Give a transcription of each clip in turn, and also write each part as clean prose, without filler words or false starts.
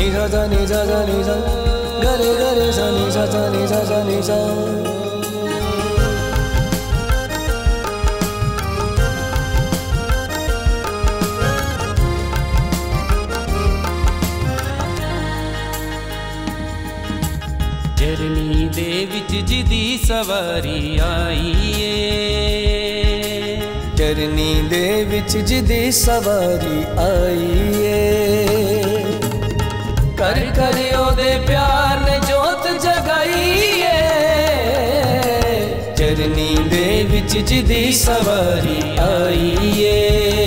ni sa sa ni sa sa ni sa ga re sa ni sa sa ni sa sa ni sa चरनी दे विच जिदी सवारी आई है, चरनी दे विच जिदी सवारी आई है। कर कर ओदे प्यार ने जोत जगाई है, चरनी दे विच जिदी सवारी आई है।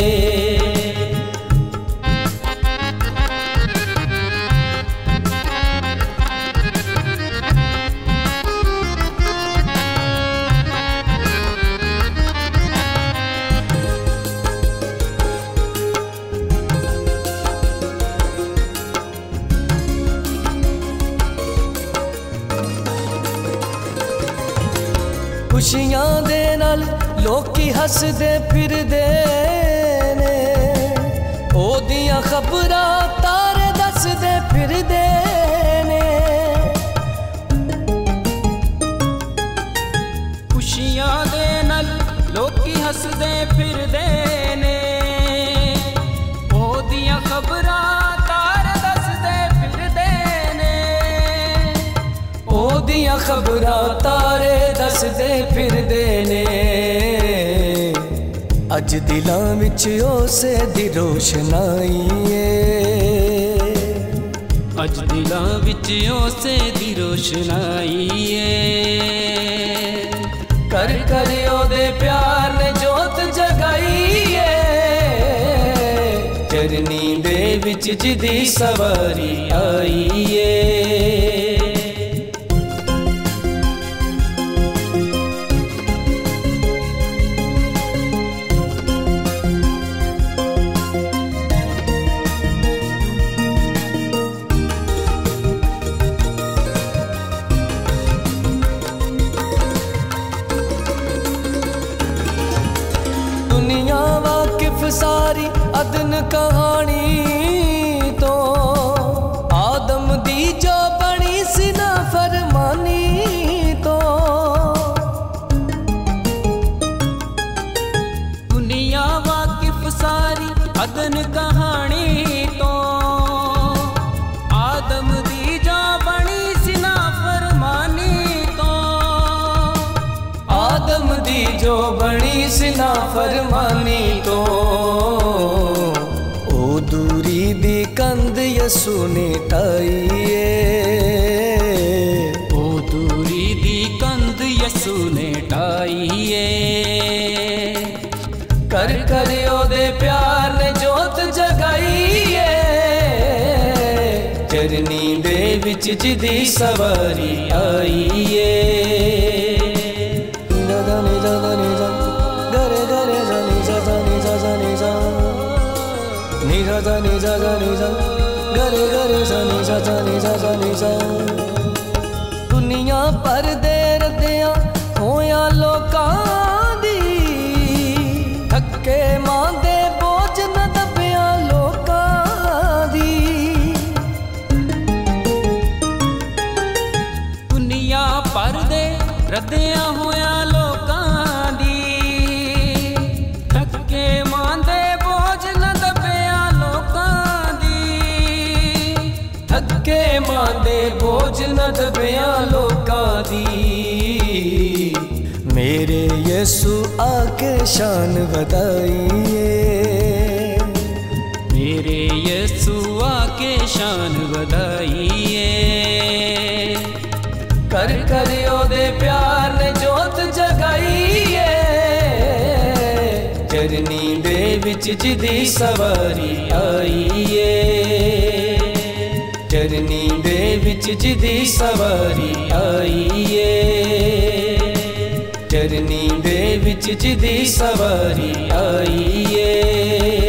खुशियां दे नाल लोकी हसदे फिरदे ने, ओदियां खबरां तारे दसदे फिरदे ने। खुशियां दे नाल लोकी हसदे फिरदे ने, ओदियां खबरां तारे दसदे फिरदे ने, ओदियां खबरां तारे दसदे फिरदे ने। अज दिलां विच उसे दी रोशनाई है, अज दिलां विच उसे दी रोशनाई है। कर कर ओदे प्यार ने जोत जगाई है, चरनी दे विच जिदी सवारी आई है। दुनिया वाकिफ सारी अदन कहानी तो, आदम दी जो बनी सी ना फरमानी तो। दुनिया वाकिफ सारी अदन कहानी तो, आदम दी जो बनी सी ना फरमानी तो। आदम दी जो बनी सी ना फरमानी तो, ओ दूरी दी कंध यसू ने टाई है, ओ दूरी दी कंध यसू ने टाई है। कर कर ओदे प्यार ने जोत जगाई है, चरनी दे विच जिदी सवारी आई है। ni sa sa ni sa sa ni sa ga re sa ni sa sa ni sa sa ni sa। दुनिया पर दे रदियां होया लोकां दी, थक्के मांदे बोझ न दबिया लोकां दी। दुनिया पर दे रदियां होया लोकां दी, थक्के मांदे बोझ न दबिया लोकां दी। थक्के मांदे बोझ न दबिया लोकां दी। मेरे यसू आके शान वधाई है, मेरे यसू आके शान वधाई है। कर कर ओदे प्यार ने जोत जगाई है, चरनी दे विच जिदी सवारी आई है। चरनी दे विच जिदी सवारी आई है, चरनी दे विच जिदी सवारी आई है।